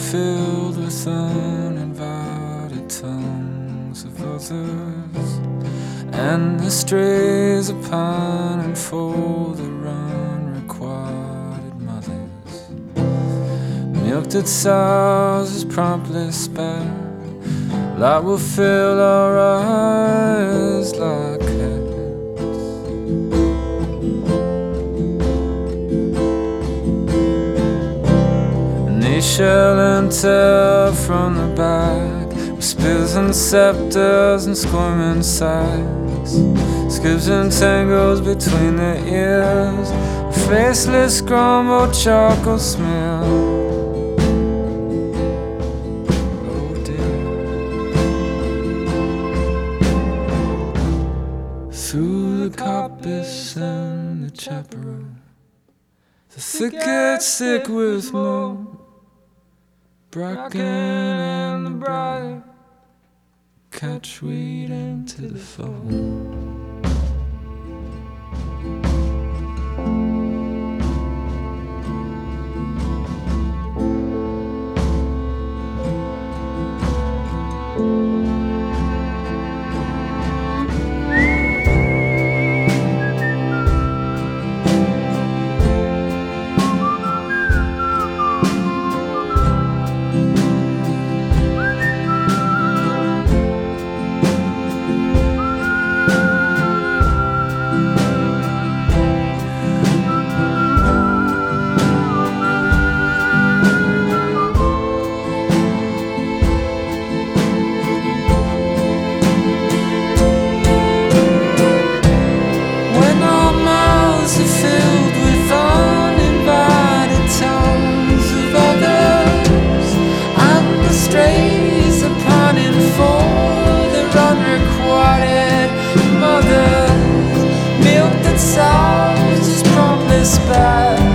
filled with uninvited tongues of others, and the strays upon and for the unrequited mothers. Milked at sows is promptly spared. Light will fill our eyes like cats. And they shall enter from the back with spears and scepters and squirming sacks, skips and tangles between their ears, a faceless grumble charcoal smell. Through the coppice and the chaperone, the thickets thick with mold, bracken and the briar catch weed into the fold. Filled with uninvited tongues of others, and the strays upon and for their unrequited mothers. Milk that sours is promptly spared.